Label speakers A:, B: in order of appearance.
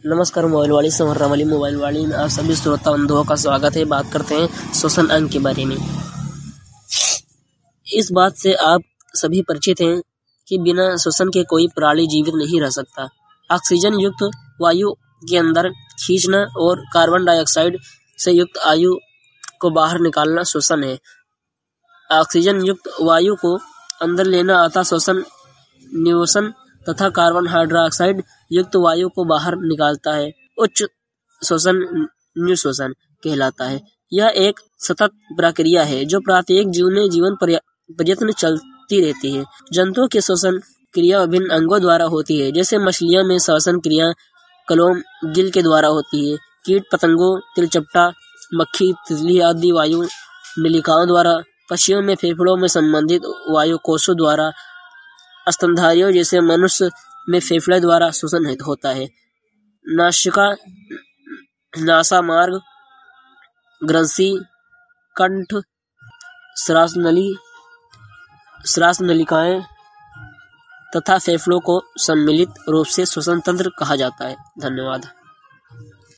A: नमस्कार मोबाइल वाली समर्रा वाली मोबाइल वाली में आप सभी श्रोता बंधुओं का स्वागत है। बात करते हैं श्वसन अंग के बारे में। इस बात से आप सभी परिचित हैं कि बिना श्वसन के कोई प्राणी जीवित नहीं रह सकता। ऑक्सीजन युक्त वायु के अंदर खींचना और कार्बन डाइऑक्साइड से युक्त वायु को बाहर निकालना श्वसन है। ऑक्सीजन युक्त वायु को अंदर लेना अतः श्वसन निवसन तथा कार्बन हाइड्रोक्साइड युक्त वायु को बाहर निकालता है। उच्च श्वसन निःश्वसन कहलाता है। यह एक सतत प्रक्रिया है जो प्रत्येक जीवन प्रयत्न चलती रहती है। जंतुओं की श्वसन क्रिया विभिन्न अंगों द्वारा होती है, जैसे मछलियों में श्वसन क्रिया कलोम गिल के द्वारा होती है। कीट पतंगों, तिलचट्टा, मक्खी, तितली आदि वायु नलिकाओं द्वारा। पक्षियों में फेफड़ों में संबंधित वायु कोषों द्वारा। स्तनधारियों जैसे मनुष्य में फेफड़े द्वारा श्वसन होता है। नासिका, नासामार्ग, ग्रंथि, कंठ, श्वास नलिकाएं तथा फेफड़ों को सम्मिलित रूप से श्वसन तंत्र कहा जाता है। धन्यवाद।